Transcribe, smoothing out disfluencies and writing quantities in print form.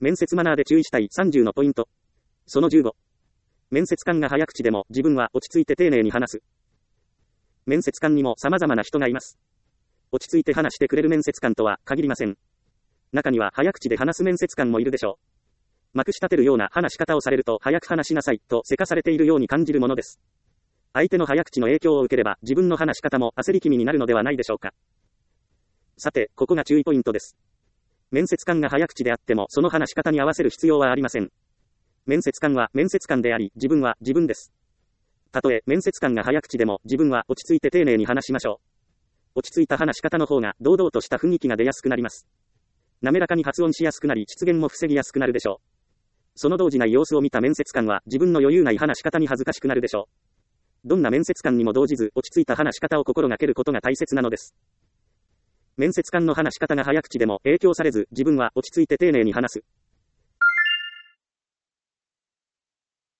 面接マナーで注意したい30のポイント。その15。面接官が早口でも自分は落ち着いて丁寧に話す。面接官にも様々な人がいます。落ち着いて話してくれる面接官とは限りません。中には早口で話す面接官もいるでしょう。まくし立てるような話し方をされると早く話しなさいとせかされているように感じるものです。相手の早口の影響を受ければ自分の話し方も焦り気味になるのではないでしょうか。さて、ここが注意ポイントです。面接官が早口であってもその話し方に合わせる必要はありません。面接官は面接官であり、自分は自分です。たとえ面接官が早口でも自分は落ち着いて丁寧に話しましょう。落ち着いた話し方の方が堂々とした雰囲気が出やすくなります。滑らかに発音しやすくなり失言も防ぎやすくなるでしょう。その動じない様子を見た面接官は自分の余裕ない話し方に恥ずかしくなるでしょう。どんな面接官にも動じず落ち着いた話し方を心がけることが大切なのです。面接官の話し方が早口でも影響されず自分は落ち着いて丁寧に話す。